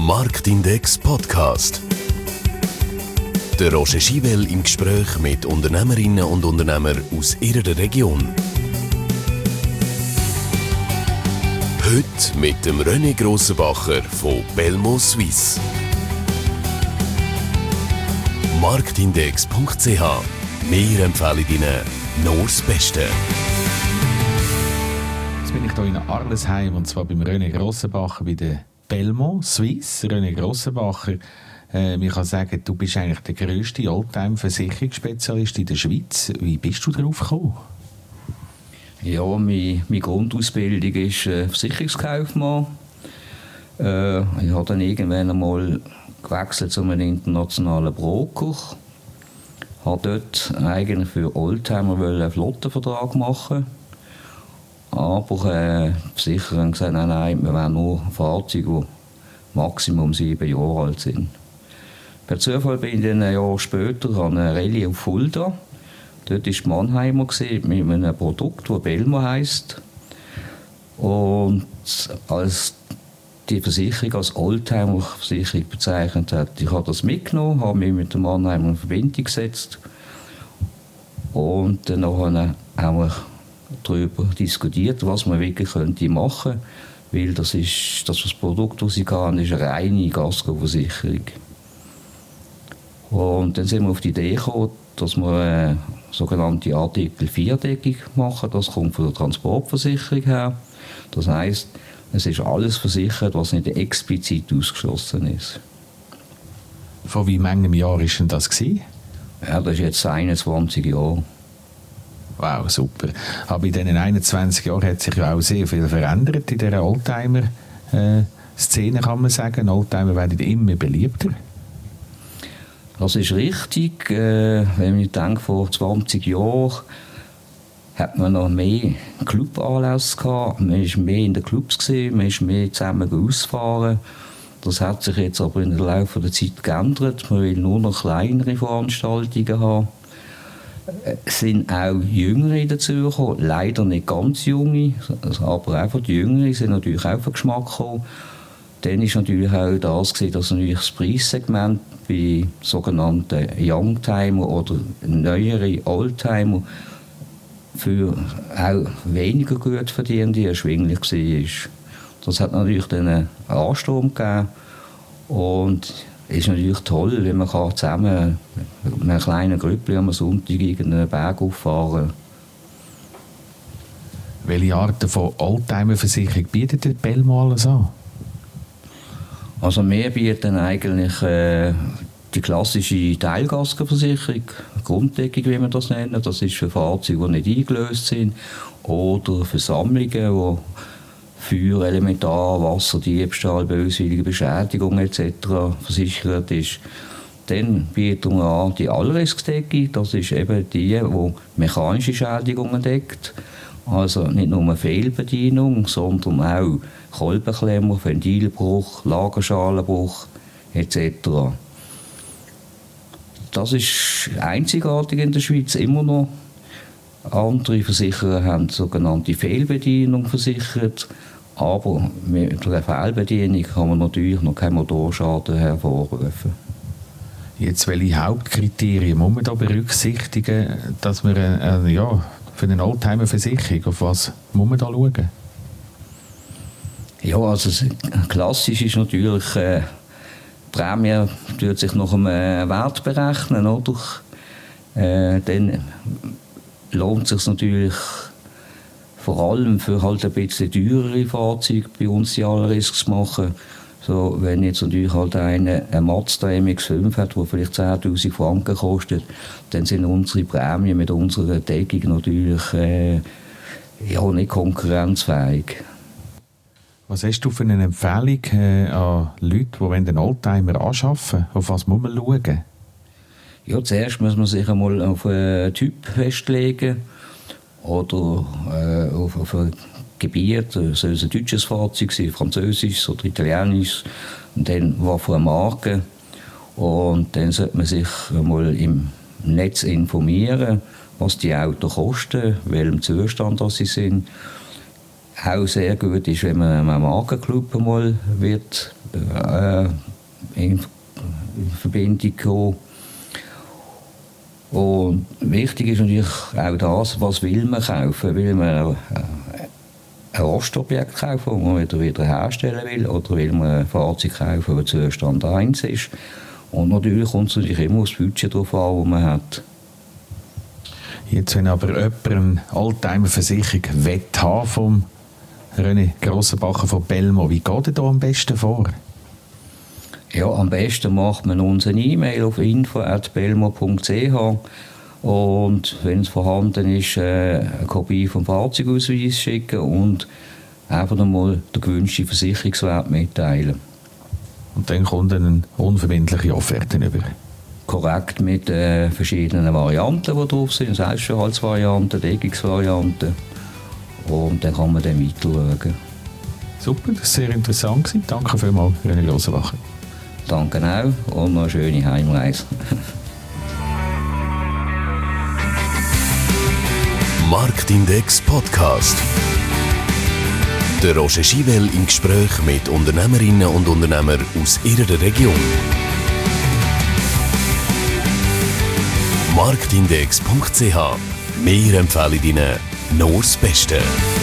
Marktindex Podcast. Der Roger Schaiwel im Gespräch mit Unternehmerinnen und Unternehmern aus ihrer Region. Heute mit dem René Grossenbacher von Belmo Suisse. Marktindex.ch. Wir empfehlen Ihnen nur das Beste. Jetzt bin ich hier in Arlesheim und zwar beim René Grossenbacher bei der Belmo Suisse. René Grossenbacher, ich kann sagen, du bist eigentlich der grösste Oldtimer-Versicherungsspezialist in der Schweiz. Wie bist du darauf gekommen? Ja, meine Grundausbildung ist Versicherungskaufmann. Ich habe dann irgendwann einmal gewechselt zu einem internationalen Broker. Ich wollte dort eigentlich für Oldtimer einen Flottenvertrag machen. Aber die Versicherer haben gesagt, nein, wir wollen nur Fahrzeuge, die Maximum 7 Jahre alt sind. Per Zufall bin ich dann ein Jahr später an einer Rallye auf Fulda. Dort war die Mannheimer mit einem Produkt, das Belmo heisst. Und als die Versicherung als Oldtimer-Versicherung bezeichnet hat, ich habe das mitgenommen, habe mich mit dem Mannheimer in Verbindung gesetzt. Und dann haben wir darüber diskutiert, was man wirklich machen könnte. Weil das Produkt, das sie hatten, ist eine reine Gasco-Versicherung. Und dann sind wir auf die Idee gekommen, dass wir eine sogenannte Artikel 4-Deckung machen. Das kommt von der Transportversicherung her. Das heisst, es ist alles versichert, was nicht explizit ausgeschlossen ist. Vor wie vielen Jahren war denn das? Ja, das ist jetzt 21 Jahre. Wow, super. Aber in diesen 21 Jahren hat sich ja auch sehr viel verändert in dieser Oldtimer-Szene, kann man sagen. Oldtimer werden immer beliebter. Das ist richtig. Wenn ich denke, vor 20 Jahren hat man noch mehr Clubanlässe gehabt. Man war mehr in den Clubs gewesen, man ist mehr zusammen ausgefahren. Das hat sich jetzt aber im Laufe der Zeit geändert. Man will nur noch kleinere Veranstaltungen haben. Es sind auch Jüngere dazugekommen, leider nicht ganz junge, aber einfach die Jüngeren sind natürlich auch auf den Geschmack gekommen. Dann war natürlich auch das, dass natürlich das Preissegment bei sogenannten Youngtimer oder neueren Oldtimer für auch weniger gut verdienende erschwinglich war. Das hat natürlich dann einen Ansturm gegeben und es ist natürlich toll, wenn man zusammen mit einer kleinen Gruppe am Sonntag einen Berg auffahren kann. Welche Arten von Oldtimer-Versicherung bietet der Belmo alles an? Also wir bieten eigentlich die klassische Teilgaskenversicherung, Grunddeckung, wie wir das nennen. Das ist für Fahrzeuge, die nicht eingelöst sind, oder für Sammlungen, die Feuer, Elementar, Wasser, Diebstahl, böswillige Beschädigung etc. versichert ist. Dann bieten wir an die Allriskdeckung. Das ist eben die mechanische Schädigungen deckt. Also nicht nur eine Fehlbedienung, sondern auch Kolbenklemmer, Ventilbruch, Lagerschalenbruch etc. Das ist einzigartig in der Schweiz immer noch. Andere Versicherer haben sogenannte Fehlbedienung versichert, aber mit der Fehlbedienung kann man natürlich noch keinen Motorschaden hervorrufen. Jetzt, welche Hauptkriterien muss man da berücksichtigen, dass man für eine Oldtimer-Versicherung, auf was muss man da schauen? Ja, also klassisch ist natürlich, die Prämie tut sich nach einem Wert berechnen, oder? Dann lohnt es sich natürlich vor allem für halt ein bisschen teurere Fahrzeuge bei uns die Allrisks zu machen. So, wenn jetzt natürlich halt eine Mazda MX-5 hat, die vielleicht 10'000 Franken kostet, dann sind unsere Prämien mit unserer Deckung natürlich nicht konkurrenzfähig. Was hast du für eine Empfehlung an Leute, die den Oldtimer anschaffen wollen? Auf was muss man schauen? Ja, zuerst muss man sich einmal auf einen Typ festlegen oder auf ein Gebiet. Es soll ein deutsches Fahrzeug sein, französisches oder italienisches. Und dann was für eine Marke. Und dann sollte man sich einmal im Netz informieren, was die Autos kosten, in welchem Zustand sie sind. Auch sehr gut ist, wenn man einen Markenclub einmal wird in Verbindung gekommen. Und wichtig ist natürlich auch das, was will man kaufen. Will man ein Rostobjekt kaufen, das man wieder herstellen will, oder will man ein Fahrzeug kaufen, das Zustand 1 ist. Und natürlich kommt es natürlich immer aufs Budget drauf an, das man hat. Jetzt, wenn aber jemand eine Oldtimer-Versicherung haben vom René Grossenbacher von Belmo, wie geht er da am besten vor? Ja, am besten macht man uns eine E-Mail auf info@belmo.ch und wenn es vorhanden ist, eine Kopie vom Fahrzeugausweis schicken und einfach nochmal den gewünschten Versicherungswert mitteilen. Und dann kommt eine unverbindliche Offerte über. Korrekt, mit verschiedenen Varianten, die drauf sind, Selbstverhaltsvarianten, Deckungsvarianten. Und dann kann man dann weiter schauen. Super, das war sehr interessant gewesen. Danke vielmals, René Grossenbacher. Danke auch und noch eine schöne Heimreise. Marktindex Podcast. Der Roger Schivel im Gespräch mit Unternehmerinnen und Unternehmern aus ihrer Region. Marktindex.ch. Wir empfehlen Ihnen nur das Beste.